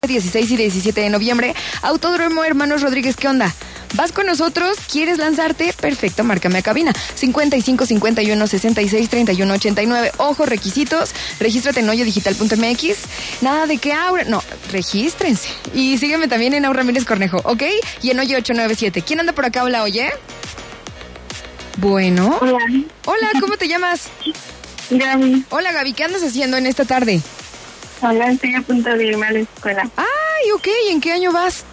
16 y 17 de noviembre, Autódromo Hermanos Rodríguez, ¿qué onda? ¿Vas con nosotros? ¿Quieres lanzarte? Perfecto, márcame a cabina 55 51 66 31 89. Ojo, requisitos, regístrate en hoyodigital.mx. Nada de que Aura, no, regístrense. Y sígueme también en Aura Ramírez Cornejo, ¿ok? Y en Oye 897. ¿Quién anda por acá? Hola, oye. Bueno. Hola. Hola, ¿cómo te llamas? Gaby. Hola, Gaby, ¿qué andas haciendo en esta tarde? Hola, estoy a punto de irme a la escuela. Ay, ok, ¿en qué año vas?